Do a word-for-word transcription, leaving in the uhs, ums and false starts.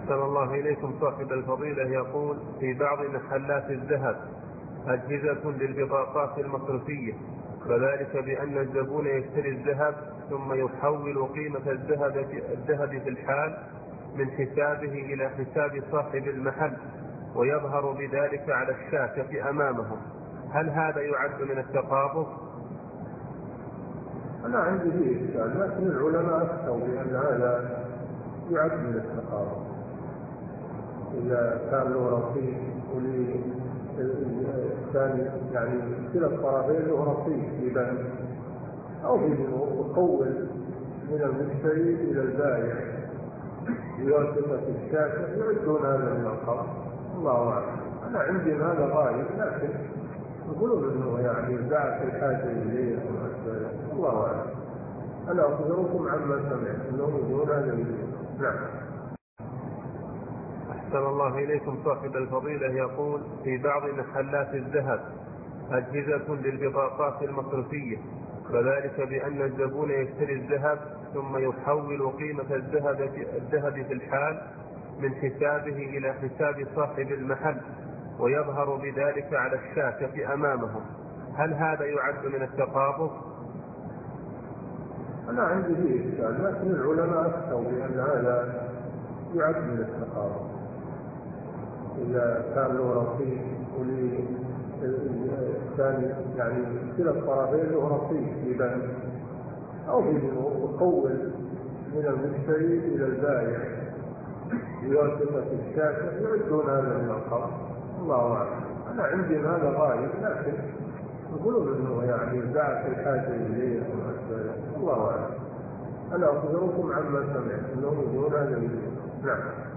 أحسن الله إليكم صاحب الفضيلة يقول: في بعض محلات الذهب أجهزة للبطاقات المصرفية، وذلك بأن الزبون يشتري الذهب ثم يحول قيمة الذهب الذهب في الحال من حسابه إلى حساب صاحب المحل، ويظهر بذلك على الشاشة أمامهم. هل هذا يعد من التقابض؟ أنا عندي فيه إشكال، لكن العلماء أفتوا بأن هذا يعد من التقابض إذا كان له رصيد وللثاني، يعني كلا الطرفين له رصيد في بنك أو في يحول من المشتري إلى البائع بواسطة الشاشة، يعدون هذا من القبض. الله أعلم. أنا عندي هذا غايب، لكن يقولون أنه يعني ذات الحاجة إليه. الله أعلم. أنا أخبركم عما سمعت أنهم يقولون هذا إليه. نعم. أحسن الله إليكم صاحب الفضيلة يقول: في بعض محلات الذهب أجهزة للبطاقات المصرفية، وذلك بأن الزبون يشتري الذهب ثم يحول قيمة الذهب الذهب في الحال من حسابه إلى حساب صاحب المحل، ويظهر بذلك على الشاشة أمامهم. هل هذا يعد من التقابض؟ أنا عندي فيه إشكال، لكن العلماء أفتوا بأن هذا يعد من التقابض إذا كان له رصيد وللثاني، يعني كلا الطرفين له رصيد في بنك أو في يحول من المشتري إلى البائع بواسطة الشاشة، يعدون هذا من القبض. الله أعلم. أنا عندي هذا غايب، لكن يقولون أنه يعني ذات الحاجة إليه. الله أعلم. أنا أخبركم عما سمعت أنهم يقولون هذا إليه. نعم.